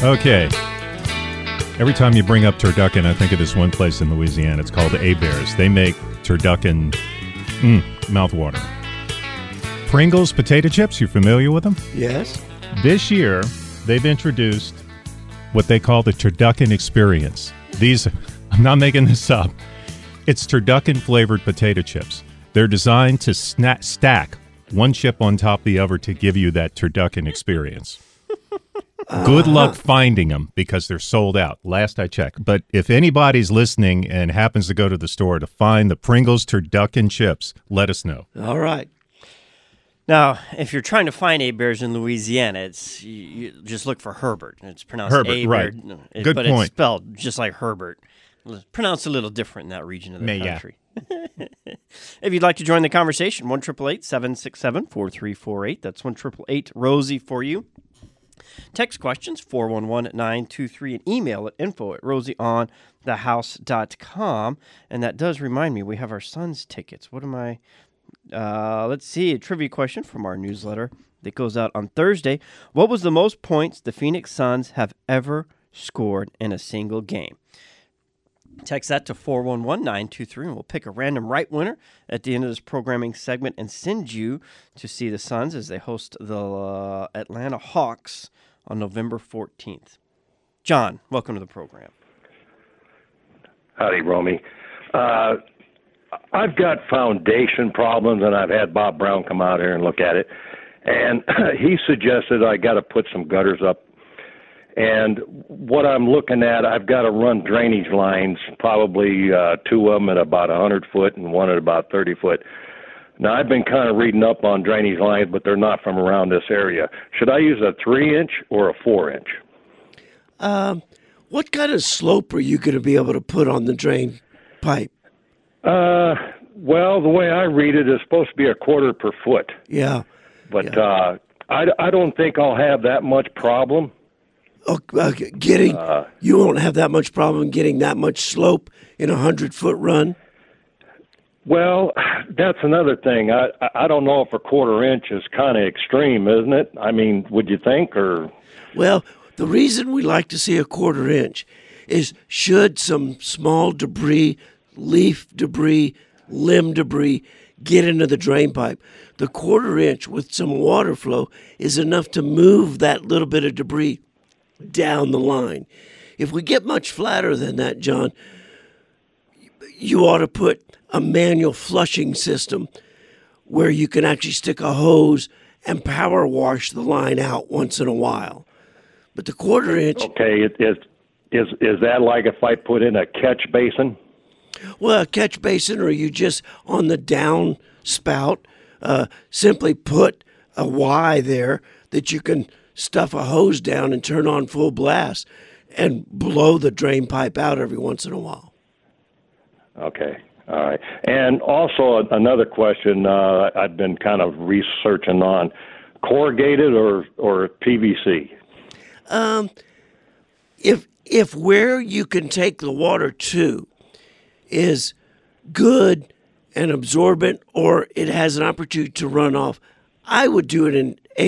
Okay. Every time you bring up turducken, I think of this one place in Louisiana. It's called Hebert's. They make turducken mouthwater. Pringles potato chips, you familiar with them? Yes. This year, they've introduced what they call the turducken experience. These, I'm not making this up. It's turducken-flavored potato chips. They're designed to stack one chip on top of the other to give you that turducken experience. Good luck finding them because they're sold out, last I checked. But if anybody's listening and happens to go to the store to find the Pringles turducken chips, let us know. All right. Now, if you're trying to find Hebert's in Louisiana, it's you just look for Herbert. It's pronounced Herbert, Hebert, right. Good but point. It's spelled just like Herbert. Pronounced a little different in that region of the country. If you'd like to join the conversation, 1-888-767-4348. That's 1-888-ROSIE for you. Text questions, 411-923, and email at info@rosieonthehouse.com. And that does remind me, we have our Suns tickets. What am I... let's see, a trivia question from our newsletter that goes out on Thursday. What was the most points the Phoenix Suns have ever scored in a single game? Text that to 411-923, and we'll pick a random right winner at the end of this programming segment and send you to see the Suns as they host the Atlanta Hawks on November 14th. John, welcome to the program. Howdy, Romy. I've got foundation problems, and I've had Bob Brown come out here and look at it. And he suggested I got to put some gutters up. And what I'm looking at, I've got to run drainage lines, probably two of them at about 100 foot and one at about 30 foot. Now, I've been kind of reading up on drainage lines, but they're not from around this area. Should I use a 3-inch or a 4-inch? What kind of slope are you going to be able to put on the drain pipe? Well, the way I read it is supposed to be a quarter per foot. Yeah. But I don't think I'll have that much problem. You won't have that much problem getting that much slope in a 100-foot run? Well, that's another thing. I don't know if a quarter-inch is kind of extreme, isn't it? I mean, would you think? Or Well, the reason we like to see a quarter-inch is should some small debris, leaf debris, limb debris get into the drain pipe, the quarter-inch with some water flow is enough to move that little bit of debris down the line. If we get much flatter than that, John, you ought to put a manual flushing system where you can actually stick a hose and power wash the line out once in a while. But the quarter-inch... Okay, is that like if I put in a catch basin? Well, a catch basin, or you just on the down spout, simply put a Y there that you can stuff a hose down and turn on full blast and blow the drain pipe out every once in a while. Okay, all right. And also another question I've been kind of researching on, corrugated or PVC? If where you can take the water to is good and absorbent, or it has an opportunity to run off, I would do it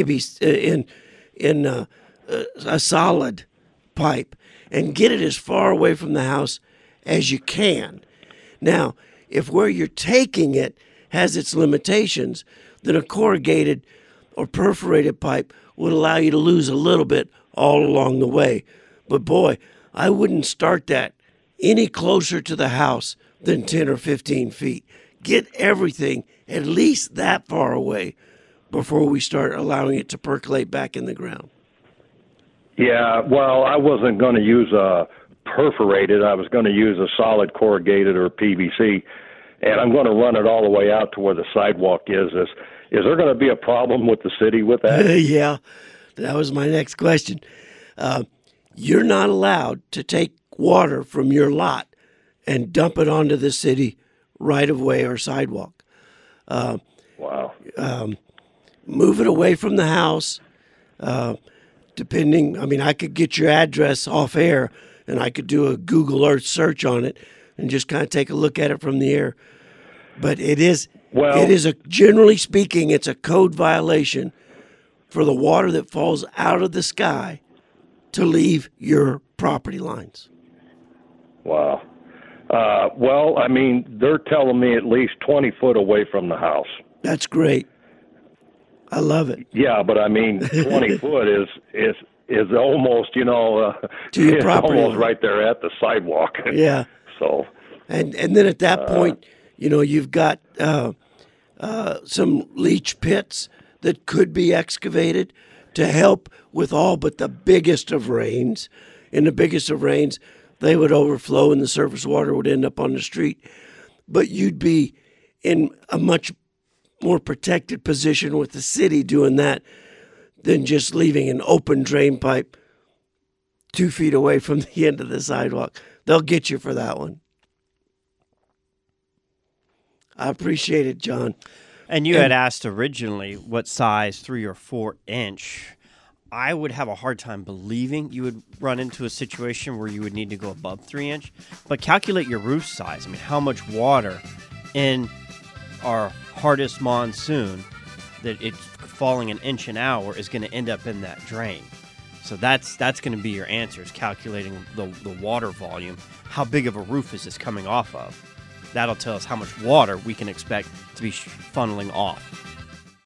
in a solid pipe and get it as far away from the house as you can. Now, if where you're taking it has its limitations, then a corrugated or perforated pipe would allow you to lose a little bit all along the way. But boy, I wouldn't start that any closer to the house than 10 or 15 feet. Get everything at least that far away before we start allowing it to percolate back in the ground. Yeah, well, I wasn't going to use a perforated. I was going to use a solid corrugated or PVC, and I'm going to run it all the way out to where the sidewalk is. Is there going to be a problem with the city with that? Yeah, that was my next question. You're not allowed to take water from your lot and dump it onto the city right-of-way or sidewalk. Wow. Move it away from the house. Depending, I mean, I could get your address off air and I could do a Google Earth search on it and just kind of take a look at it from the air. But generally speaking, it's a code violation for the water that falls out of the sky to leave your property lines. Wow. Well, I mean, they're telling me at least 20 foot away from the house. That's great. I love it. Yeah, but I mean, 20 foot is almost, to your it's property almost line. right there at the sidewalk. Yeah. So. And then at that point, you've got some leach pits that could be excavated to help with all but the biggest of rains. In the biggest of rains, they would overflow and the surface water would end up on the street. But you'd be in a much more protected position with the city doing that than just leaving an open drain pipe 2 feet away from the end of the sidewalk. They'll get you for that one. I appreciate it, John. And you had asked originally what size, 3 or 4 inch. I would have a hard time believing you would run into a situation where you would need to go above 3 inch. But calculate your roof size. I mean, how much water in our hardest monsoon that it's falling an inch an hour is going to end up in that drain. So that's going to be your answer, is calculating the water volume. How big of a roof is this coming off of? That'll tell us how much water we can expect to be funneling off.